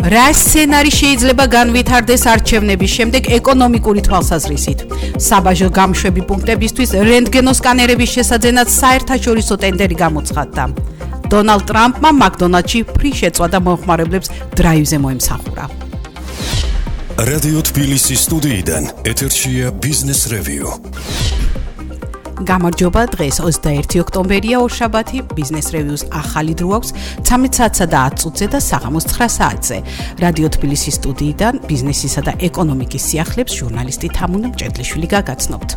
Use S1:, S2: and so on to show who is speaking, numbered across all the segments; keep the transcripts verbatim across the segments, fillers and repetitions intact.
S1: რა სცენარი შეიძლება განვითარდეს არჩევნების შემდეგ ეკონომიკური თვალსაზრისით? საბაჟო გამშვები პუნქტებისთვის რენტგენოსკანერების შესაძენად საერთაშორისო ტენდერი გამოცხადდა. დონალდ ტრამპმა მაკდონალდში ფრი შეწვა და მომხმარებლებს დრაივზე მოემსახურა.
S2: რადიო თბილისის სტუდიიდან ეთერშია ბიზნეს რევიუ.
S1: გამარჯობა, დღეს ოცდაერთი ოქტომბერია, ორშაბათი, ბიზნეს რევიუს ახალი დრო აქვს ცამეტ საათსა და ათ წუთზე და საღამოს ცხრა საათზე. რადიო თბილისის სტუდიიდან ბიზნესისა და ეკონომიკის სიახლეებს ჟურნალისტი თამუნა მჭედლიშვილი გაგაცნობთ.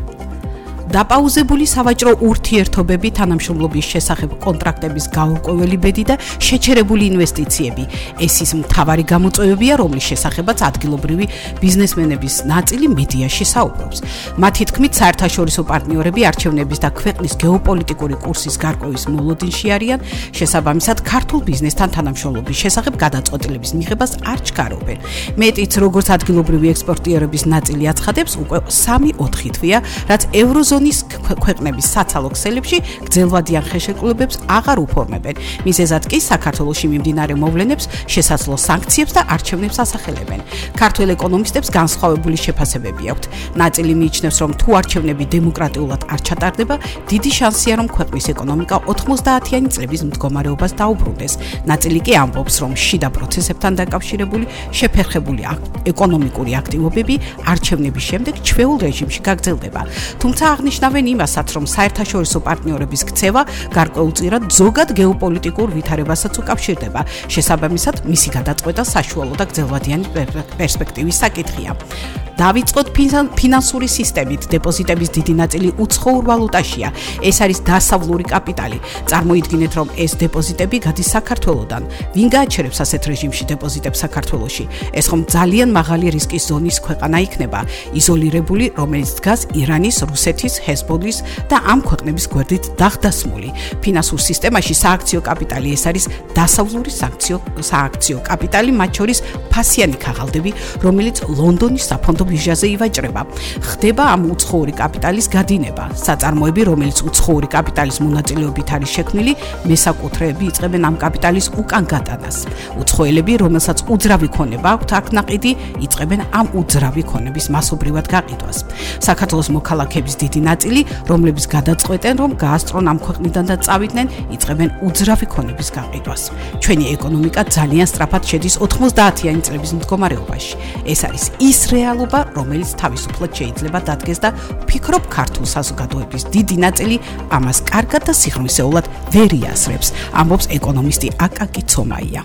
S1: დაპაუზებული სავაჭრო ურთიერთობები, თანამშრომლობის შესახებ კონტრაქტების გაურკვეველი ბედი და შეჩერებული ინვესტიციები. ეს ის მთავარი გამოწვევებია, რომლის შესახებაც ადგილობრივი ბიზნესმენების ნაწილი მედიაში საუბრობს. მათი თქმით, საერთაშორისო პარტნიორები არჩევნების და ქვეყნის გეოპოლიტიკური კურსის გარკვევის მოლოდინში არიან, შესაბამისად, ქართულ ბიზნესთან თანამშრომლობის შესახებ გადაწყვეტილების მიღებას არ ჩქარობენ. მეტიც, როგორც ადგილობრივი ექსპორტიორების ნაწილი აცხადებს, უკვე სამი ოთხი თვეა, რაც ევროზონის ქვეყნების საცალო ქსელებში გრძელვადიან ხელშეკრულებებს აღარ უფორმებენ. მიზეზად კი საქართველოში მიმდინარე მოვლენებს, შესაძლო სანქციებს და არჩევნებს ასახელებენ. ქართველ ეკონომისტებს განსხვავებული შეფასებები აქვთ. ნაწილი მიიჩნევს, რომ თუ არჩევნები დემოკრატიულად არ ჩატარდება, დიდი შანსია, რომ ქვეყნის ეკონომიკა ოცდაათიანი წლების მდგომარეობას დაუბრუნდეს. ნაწილი კი ამბობს, რომ შიდა პროცესებთან დაკავშირებული შეფერხებული ეკონომიკური აქტივობები არჩევნების შემდეგ ჩვეულ რეჟიმში გაგრძელდება. თუმცა აღნიშნავენ იმასაც, რომ საერთაშორისო პარტნიორების ქცევა გარკვეულწილად ზოგად გეოპოლიტიკურ ვითარებასაც უკავშირდება. შესაბამისად, მისი გადაწყვეტა საშუალო და გრძელვადიანი პერსპექტივის საკითხია. დავიწყოთ ფინანსური სისტემით. დეპოზიტების დიდი ნაწილი უცხოურ ვალუტაშია. ეს არის დასავლური კაპიტალი. წარმოიდგინეთ, რომ ეს დეპოზიტები გადის საქართველოდან. ვინ გააჩერებს ასეთ რეჟიმში დეპოზიტებს საქართველოში? ეს ხომ ძალიან მაღალი რისკის ზონის ქვეყანა იქნება, იზოლირებული, რომელიც დგას ირანის, რუსეთის, ჰეზბოლის და ამ ქვეყნების გვერდით დაღდასმული. ფინანსურ სისტემაში სააქციო კაპიტალი ეს არის დასავლური სააქციო სააქციო კაპიტალი, მათ შორის ფასიანი ქაღალდები, რომელიც ლონდონის საფონდო ბირჟაზე ივაჭრება. ხდება ამ უცხოური კაპიტალის გადინება. საწარმოები, რომელიც უცხოური კაპიტალის მონაწილეობით არის შექმნილი, მესაკუთრეები იწყებენ ამ კაპიტალის უკან გატანას. უცხოელები, რომელსაც უძრავი ქონება აქვთ აქ ნაყიდი, იწყებენ ამ უძრავი ქონების მასობრივად გაყიდვას. საქართველოს მოქალაქეების დიდი ნაწილი, რომლებიც გადაწყვეტენ, რომ გაასწრონ ამ ქვეყნიდან და წავიდნენ, იწყებენ უძრავი ქონების გაყიდვას. ჩვენი ეკონომიკა ძალიან სწრაფად შედის ოცდაათიანი წლების მდგომარეობაში. ეს არის ის რეალობა, რომელიც თავისუფლად შეიძლება დადგეს და ვფიქრობ, ქართულ საზოგადოების დიდი ნაწილი ამას კარგად და სიღრმისეულად ვერ იასრებს, ამბობს ეკონომისტი აკაკი ცომაია.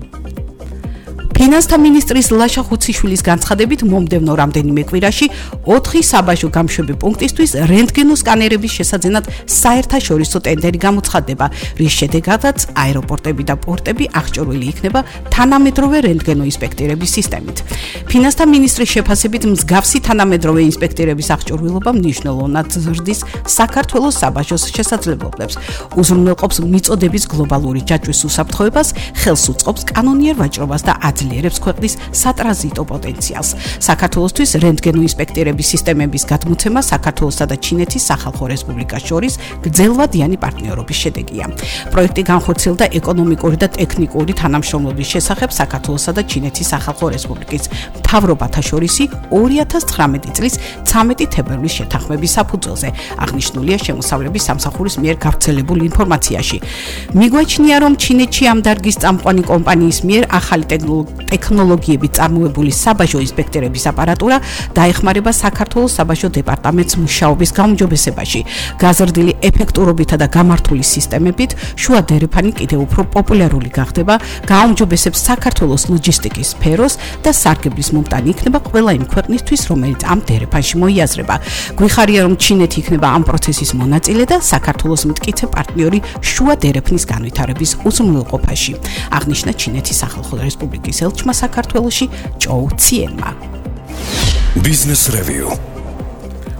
S1: ფინანსთა მინისტრის ლაშა ხუციშვილის განცხადებით, მომდევნო რამდენიმე კვირაში ოთხი საბაჟო გამშვები პუნქტისთვის რენტგენოსკანერების შესაძენად საერთაშორისო ტენდერი გამოცხადდება, რის შედეგადაც აეროპორტები და პორტები აღჭურვილი იქნება თანამედროვე რენტგენოინსპექტირების სისტემით. ფინანსთა მინისტრის შეფასებით, მსგავსი თანამედროვე ინსპექტირების აღჭურვილობა მნიშვნელოვნად ზრდის საქართველოს საბაჟოს შესაძლებლობებს, უზრუნველყოფს მიწოდების გლობალური ჯაჭვის უსაფრთხოებას, ხელს უწყობს კანონიერ ვაჭრობას და აძლიერებს ქვეყნის სატრანზიტო პოტენციალს. საქართველოსთვის რენტგენოინსპექტირების სისტემების გადმოცემა საქართველოსა და ჩინეთის სახალხო რესპუბლიკას შორის გრძელვადიანი პარტნიორობის შედეგია. პროექტი განხორციელდა ეკონომიკური და ტექნიკური თანამშრომლობის შესახებ საქართველოსა და ჩინეთის სახალხო რესპუბლიკის მთავრობათა შორისი ორი ათას ცხრამეტი წლის ცამეტი თებერვლის შეთანხმების საფუძველზე, აღნიშნულია შემოსავლების სამსახურის მიერ გავრცელებულ ინფორმაციაში. მიგვაჩნია, რომ ჩინეთში ამ დარგის წამყვანი კომპანიის მიერ ახალი ტექნოლოგიებით წარმოებული საბაჟო ინსპექტირების აპარატურა დაეხმარება საქართველოს საბაჟო დეპარტამენტს მუშაობის გაუმჯობესებაში. გაზრდილი ეფექტურობითა და გამართული სისტემებით შუა დერეფანი კიდევ უფრო პოპულარული გახდება, გაუმჯობესებს საქართველოს ლოჯისტიკის სფეროს და სარგებლის მომტანი იქნება ყველა იმ ქვეყნისთვის, რომელიც ამ დერეფანში მოიაზრება. გვიხარია, რომ ჩინეთი იქნება ამ პროცესის მონაწილე და საქართველოს მტკიცე პარტნიორი შუა დერეფნის განვითარების უზრუნველყოფაში, აღნიშნა ჩინეთის სახალხო რესპუბლიკის ელჩმა საქართველოში ჭოუ ციენმა.
S2: ბიზნეს რევიუ.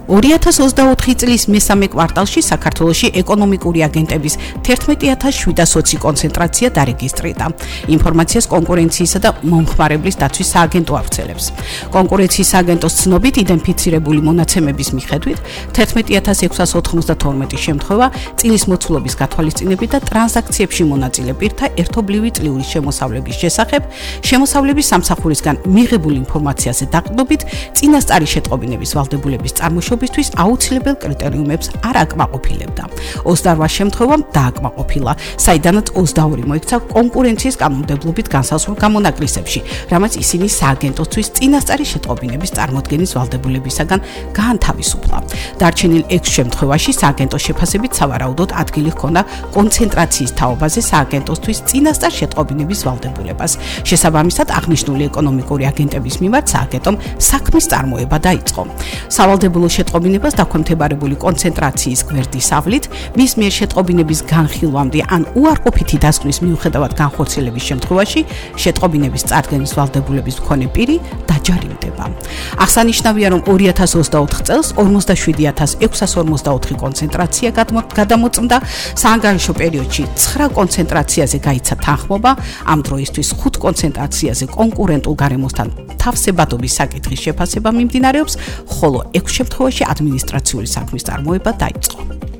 S1: ორი ათას ოცდაოთხი წლის მესამე კვარტალში საქართველოში ეკონომიკური აგენტების თერთმეტი ათას შვიდას ოცი კონცენტრაცია დარეგისტრირდა. ინფორმაციას კონკურენციისა და მომხმარებლის დაცვის სააგენტო ავრცელებს. კონკურენციის სააგენტოს ცნობით იდენტიფიცირებული მონაცემების მიხედვით თერთმეტი ათას ექვსას ოთხმოცდათორმეტი შემთხვევა წილის მოცულობის გათვალისწინებით და ტრანზაქციებში მონაწილე პირთა ერთობლივი წლიური შემოსავლების შესახებ შემოსავლების სამსახურისგან მიღებულ ინფორმაციაზე დაყრდნობით წინასწარი შეტყობინების ვალდებულების წარმოშობისთვის აუცილებელ კრიტერიუმებს არ აკმაყოფილებდა. ოცდაორ შემთხვევამ დააკმაყოფილა, საიდანაც ოცდაორი მოექცა კონკურენციის კანონმდებლობით განსაზღვრულ გამონაკლისებში, რამაც ისინი სააგენტოსთვის წინასწარი შეტყობინების წარმოდგენის ვალდებულებისაგან გაანთავისუფლა. დარჩენილ ექვს შემთხვევაში სააგენტოს შეფასებით სავარაუდოდ ადგილი ჰქონდა კონცენტრაციის თაობაზე სააგენტოსთვის წინასწარ შეტყობინების ვალდებულებას. შესაბამისად, აღნიშნული ეკონომიკური აგენტების მიმართ სააგენტომ საქმის წარმოება დაიწყო. სავალდებულო შეტყობინებას დაქვემდებარებული კონცენტრაციის გვერდის ავლით, მის მიერ შეტყობინების განხილვამდე ან უარყოფითი დასკვნის მიუხედავად განხორციელების შემთხვევაში შეტყობინების წარდგენის ვალდებულების მქონე პირი დაჯარიმდება. აღსანიშნავია, რომ ორი ათას ოცდაოთხ წელს ორმოცდაშვიდი ათას ექვსას ორმოცდაოთხი კონცენტრაცია გადამოწმდა, საანგარიშო პერიოდში ცხრა კონცენტრაციაზე გაიცა თანხმობა, ამ დროისთვის ხუთ კონცენტრაციაზე კონკურენტულ გარემოსთან თავსებადობის საკითხის შეფასება მიმდინარეობს, ხოლო ექვს შემთხვევაში ადმინისტრაციული საქმის წარმოება დაიწყო.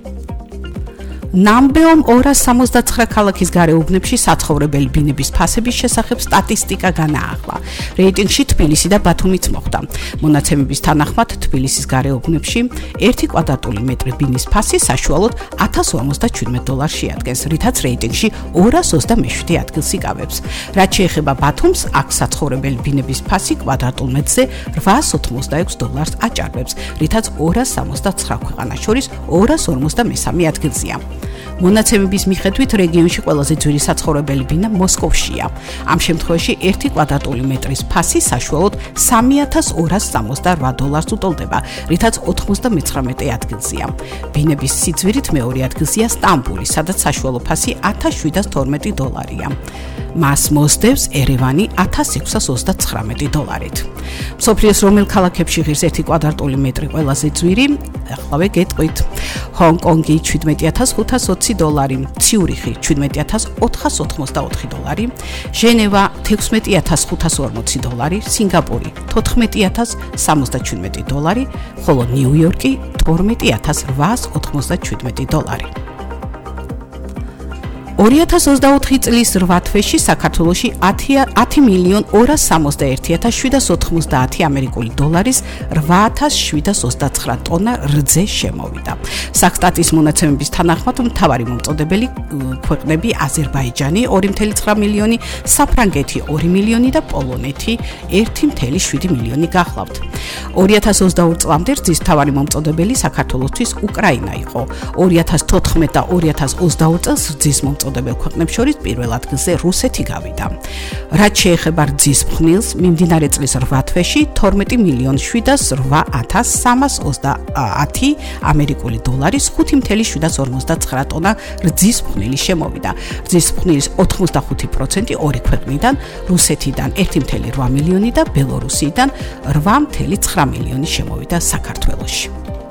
S1: ნამბეომ ორას სამოცდაცხრა ქალაქის გარეუბნებში საცხოვრებელი ბინების ფასების შესახებ სტატისტიკა განაახლა. რეიტინგში თბილისი და ბათუმიც მოხვდა. მონაცემების თანახმად თბილისის გარეუბნებში ერთი კვადრატული მეტრი ბინის ფასი საშუალოდ ათას ორმოცდაჩვიდმეტ დოლარს შეადგენს, რითაც რეიტინგში ორას ოცდამეშვიდე ადგილს იკავებს. რაც შეეხება ბათუმს, აქ საცხოვრებელი ბინების ფასი კვადრატულ მეტრზე რვაას ოცდაექვს დოლარს აჭარბებს, რითაც ორას სამოცდაცხრა ქვეყანას შორის ორას ორმოცდამესამე ადგილზეა. მონაცემების მიხედვით რეგიონში ყველაზე ძვირი საცხოვრებელი ბინა მოსკოვშია. ამ შემთხვევაში ერთი კვადრატული მეტრის ფასი საშუალოდ სამი ათას ორას სამოცდარვა დოლარს უტოლდება, რითაც ოთხმოცდამეცხრამეტე ადგილზეა. ბინების სიძვირით მეორე ადგილზეა სტამბული, სადაც საშუალო ფასი ათას შვიდას თორმეტი დოლარია. მას მოსდევს ერევანი ათას ექვსას ოცდაცხრამეტი დოლარით. მსოფლიოს რომელ ქალაქებში ღირს ერთი კვადრატული მეტრი ყველაზე ძვირი? ახლავე გეტყვით. ჰონკონგი ჩვიდმეტი ათას ხუთას ოცი დოლარი, ციურიხი ჩვიდმეტი ათას ოთხას ოთხმოცდაოთხი დოლარი, ჟენევა თექვსმეტი ათას ხუთას ორმოცი დოლარი, სინგაპური თოთხმეტი ათას სამოცდაჩვიდმეტი დოლარი, ხოლო ნიუ-იორკი თორმეტი ათას რვაას ოცდაჩვიდმეტი დოლარი. ორი ათას ოცდაოთხი წლის რვა თვეში საქართველოში ათი მილიონ ორას სამოცდაერთი ათას შვიდას ოთხმოცდაათი ამერიკული დოლარის რვა ათას შვიდას ოცდაცხრა ტონა რძე შემოვიდა. საქსტატის მონაცემების თანახმად მთავარი მომწოდებელი ქვეყნები აზერბაიჯანი ორი წუთი ცხრა მილიონი, საფრანგეთი ორი მილიონი და პოლონეთი ერთი წუთი შვიდი მილიონი გახლავთ. ორი ათას ოცდაორ წლამდე რძის მთავარი მომწოდებელი საქართველოსთვის უკრაინა იყო. ორი ათას თოთხმეტ და ორი ათას ოცდაორ წელს რძის მომწოდებელ ქვეყნებს შორის პირველ ადგილზე რუსეთი გავიდა. რაც შეეხება რძის ფხვნილს, მიმდინარე წლის რვა თვეში თორმეტი მილიონ შვიდას რვა ათას სამას ოცდაათი ამერიკული დოლარის ხუთი წუთი შვიდას ორმოცდაცხრა ტონა რძის ფხვნილი შემოვიდა. რძის ფხვნილის ოთხმოცდახუთი პროცენტი ორი ქვეყნიდან, რუსეთიდან ერთი წუთი რვა მილიონი და ბელორუსიდან რვა წუთი ცხრა მილიონი შემოვიდა საქართველოში.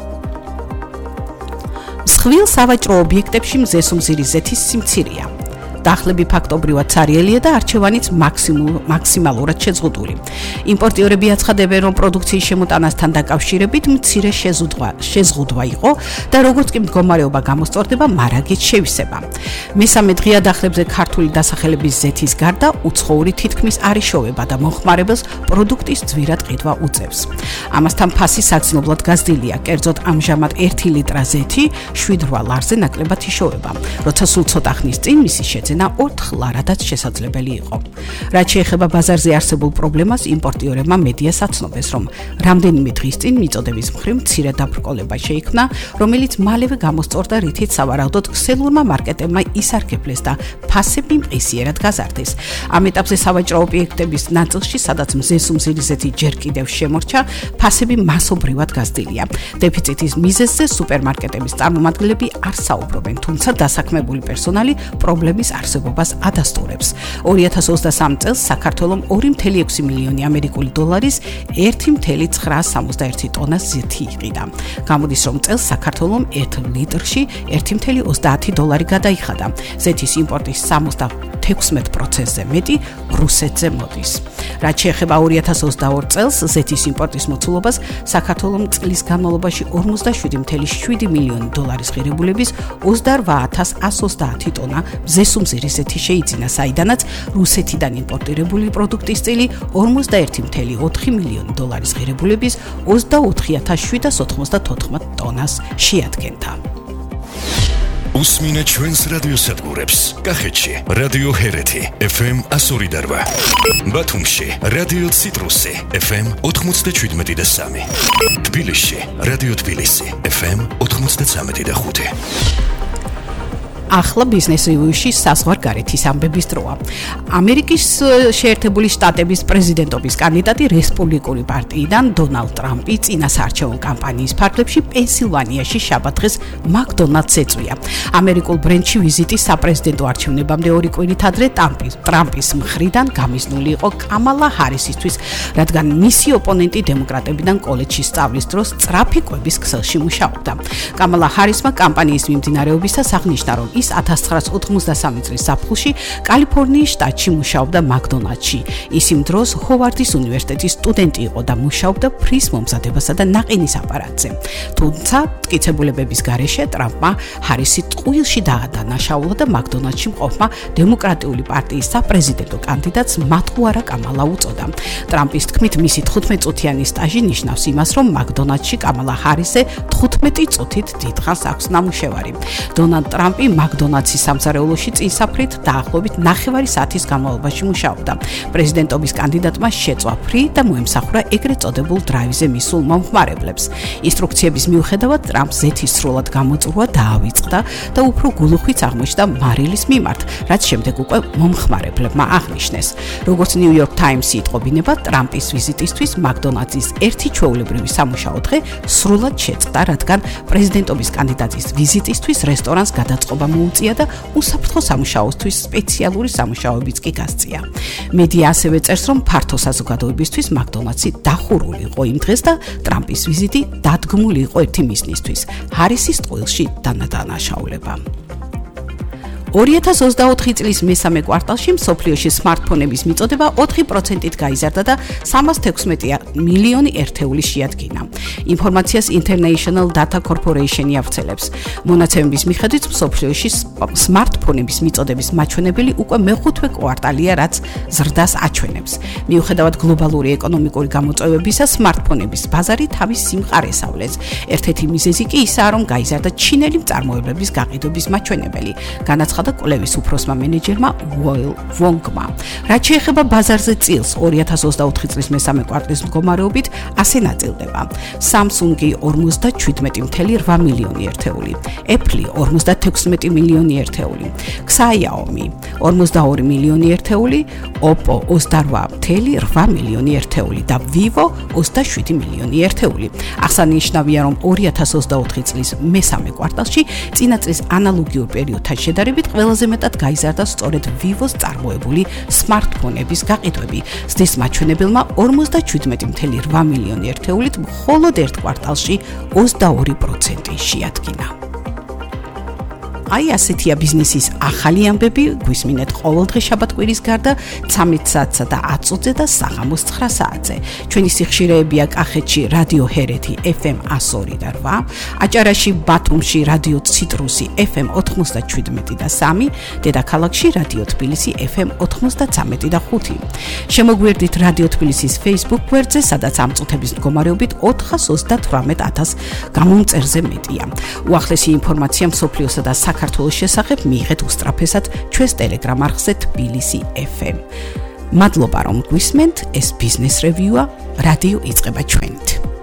S1: მსხვილ სავაჭრო ობიექტებში მზესუმზირი ზეთის სიმცირეა. დახლები ფაქტობრივად ცარიელია და არჩევანიც მაქსიმალურად შეზღუდული. იმპორტიორები აცხადებენ, რომ პროდუქციის შემოტანასთან დაკავშირებით მცირე შეზღუდვა იყო და როგორც კი მდგომარეობა გამოსწორდება, მარაგით შევისება. მესამე დღეა დახლებზე ქართული დასახელების ზეთის გარდა უცხოური თითქმის არ იშოვება და მომხმარებელს პროდუქტის ძვირად ყიდვა უწევს. ამასთან ფასი საგრძნობლად გაზრდილია, კერძოდ ამჟამად ერთი ლიტრა ზეთი შვიდ რვა ლარზე ნაკლებად იშოვება, როცა სულ ცოტა ხნის წინ მისი შეძენა ოთხ ლარადაც შესაძლებელი იყო. რაც შეეხება ბაზარზე არსებულ პრობლემას, იმპორტიორებმა მედიას აცნობეს, რომ რამდენიმე დღის წინ მიწოდების მხრივ მცირე დაბრკოლება შეიქმნა, რომელიც მალევე გამოსწორდა, რითიც სავარაუდოდ ქსელურმა მარკეტებმა ისარგებლეს და ფასები მყისიერად გაზარდეს. ამ ეტაპზე სავაჭრო ობიექტების ნაწილში, სადაც მზესუმზირი ზეთი ჯერ კიდევ შემორჩა, ფასები მასობრივად გაზრდილია. დეფიციტის მიზეზზე სუპერმარკეტების წარმომადგენლები არ საუბრობენ, თუმცა დასაქმებული პერსონალი პრობლემის არსებობას ადასტურებს. ორი ათას ოცდასამი წელს საქართველომ ორი კoma ექვსი მილიონი ამერიკული დოლარის ერთი კoma ცხრაას სამოცდაერთი ტონას ზეთი იყიდა. გამოდის რომ წელს საქართველომ ერთ ლიტრში ერთი კoma ოცდაათი დოლარი გადაიხადა. ზეთის იმპორტის სამოცდათექვსმეტ პროცენტზე მეტი რუსეთზე მოდის. რაც შეეხება ორი ათას ოცდაორი წელს ზეთის იმპორტის მოცულობას საქართველომ წლის განმავლობაში ორმოცდაშვიდი კoma შვიდი მილიონი დოლარის ღირებულების ოცდაორ ათას ათს ოცდაათი ტონა მზესუმზირი ზეთი შეიძინა, საიდანაც რუსეთიდან იმპორტირებული პროდუქტის წილი ორმოცდაერთი კoma ოთხი მილიონი დოლარის ღირებულების ოცდაოთხი ათას შვიდსათ ოცდათოთხმეტ ტონას შეადგენდა.
S2: უსმინეთ ჩვენს რადიოსადგურებს. კახეთში რადიო ჰერეთი ეფ ემ εκατო ორი და რვა, ბათუმში რადიო ციტრუსი ეფ ემ ოთხმოცდაჩვიდმეტი და სამი, თბილისში რადიო თბილისი ეფ ემ ოთხმოცდაცამეტი და ხუთი.
S1: ახლა ბიზნეს რივიუში საზღვარგარეთის ამბების დროა. ამერიკის შეერთებული შტატების პრეზიდენტობის კანდიდატი რესპუბლიკური პარტიიდან დონალდ ტრამპი წინასაარჩევნო კამპანიის ფარგლებში პენსილვანიაში შაბათ-დღეს მაკდონალდს ეწვია. ამერიკულ ბრენდში ვიზიტი საპრეზიდენტო არჩევნებამდე ორი კვირით ადრე ტრამპის მხრიდან გამიზნული იყო კამალა ჰარისისთვის, რადგან მისი ოპონენტი დემოკრატებიდან კოლეჯში სწავლის დროს სწრაფი კვების ქსელში მუშაობდა. კამალა ჰარისმა კამპანიის მიმდინარეობისას აღნიშნა, რომ ის ათას ცხრაას ოთხმოცდასამი წლის ზაფხულში კალიფორნიის შტატში მუშაობდა მაკდონალდში. ის იმ დროს ჰოვარდის უნივერსიტეტის სტუდენტი იყო და მუშაობდა ფრის მომზადებასა და ნაყინის აპარატზე. თუმცა მტკიცებულებების გარეშე ტრამპმა ჰარისი ტყუილში დაადანაშაულა და მაკდონალდში მყოფმა დემოკრატიული პარტიის საპრეზიდენტო კანდიდატს მატყუარა კამალა უწოდა. ტრამპის თქმით, მისი თხუთმეტ წუთიანი სტაჟი ნიშნავს იმას, რომ მაკდონალდში კამალა ჰარისზე თხუთმეტი წუთით დიდხანს აქვს ნამუშევარი. დონალდ ტრამპი მაკდონალდსის სამზარეულოში წინსაფრით დაახლოებით ნახევარი საათის განმავლობაში მუშაობდა. პრეზიდენტობის კანდიდატმა შეწვა ფრი და მოემსახურა ეგრეთ წოდებულ დრაივზე მისულ მომხმარებლებს. ინსტრუქციების მიუხედავად ტრამპს ზეთის სრულად გამოწვევა დაავიწყდა და უფრო გულუხვიც აღმოჩნდა მარილის მიმართ, რაც შემდეგ უკვე მომხმარებლებმა აღნიშნეს. როგორც ნიუ-იორკ ტაიმსი იტყობინება, ტრამპის ვიზიტისთვის მაკდონალდსის ერთი ჩვეულებრივი სამუშაო დღე სრულად შეწყდა, რადგან პრეზიდენტობის კანდიდატის ვიზიტისთვის რესტორანს გადაწყობა მოუწია და უსაფრთხო სამუშაოსთვის სპეციალური სამუშაოებიც კი გასწია. მედია ასევე წერს, რომ ფართო საზოგადოებისთვის მაკდონალდსი დახურული იყო იმ დღეს და ტრამპის ვიზიტი დადგმული იყო ერთი მიზნისთვის: ჰარისის ტყუილში დანაშაულება. ორი ათას ოცდაოთხი წლის მესამე კვარტალში მსოფლიოში სმარტფონების მიწოდება ოთხი პროცენტით გაიზარდა და სამას თექვსმეტი მილიონი ერთეული შეადგინა. ინფორმაციას International Data Corporation-ი ავრცელებს. მონაცემების მიხედვით მსოფლიოში სმარტფონების მიწოდების მაჩვენებელი უკვე მეხუთე კვარტალია, რაც ზრდას აჩვენებს. მიუხედავად გლობალური ეკონომიკური გამოწვევებისა, სმარტფონების ბაზარი თავის სიმყარეს ავლენს. ერთ-ერთი მიზეზი კი ისაა, რომ გაიზარდა ჩინელი მწარმოებლების გაყიდვების მაჩვენებელი. განაცხადა და კვლევის უფროსმა მენეჯერმა უოილ ვონგმა. რაც შეეხება ბაზარზე წილს, ორი ათას ოცდაოთხი წლის მესამე კვარტლის მდგომარეობით ასე ნაწილდება: Samsung-ი ორმოცდაჩვიდმეტი კoma რვა მილიონი ერთეული, Apple-ი ორმოცდათექვსმეტი მილიონი ერთეული, Xiaomi ორმოცდაორი მილიონი ერთეული, Oppo ოცდარვა კoma რვა მილიონი ერთეული და Vivo ოცდაშვიდი მილიონი ერთეული. აღსანიშნავია, რომ ორი ათას ოცდაოთხი წლის მესამე კვარტალში წინა წლის ანალოგიურ პერიოდთან შედარებით ყველაზე მეტად გაიზარდა სწორედ Vivo-ს წარმოებული სმარტფონების გაყიდვები. ზრდის მაჩვენებელმა ორმოცდაჩვიდმეტი კoma რვა მილიონი ერთეულით მხოლოდ ერთ კვარტალში ოცდაორი პროცენტი შეადგინა. აი ასეთია ბიზნესის ახალი ამბები. გვისმინეთ ყოველდღე შაბათ-კვირის გარდა ცამეტ საათსა და ათს წუთზე და საღამოს ცხრა საათზე. ჩვენი სიხშირეებია კახეთში რადიო ჰერეთი ეფ ემ εκατო ორი და რვა, აჭარაში ბათუმში რადიო ციტრუსი ეფ ემ ოთხმოცდაჩვიდმეტი და სამი, დედაქალაქში რადიო თბილისი ეფ ემ ოთხმოცდაცამეტი და ხუთი. შემოგვიერთდით რადიო თბილისის Facebook გვერდზე, სადაც ამ წუთების მდგომარეობით ოთხას ოცდათვრამეტ ათას გამომწერზე მეტია. უახლესი ინფორმაცია მსოფლიოსა და საქართველოს შესახებ მიიღეთ უსწრაფესად ჩვენს ტელეგრამ არხზე თბილისი ეფ ემ. მადლობა რომ გვისმენთ, ეს ბიზნეს რევიუა, რადიო იწყება ჩვენით.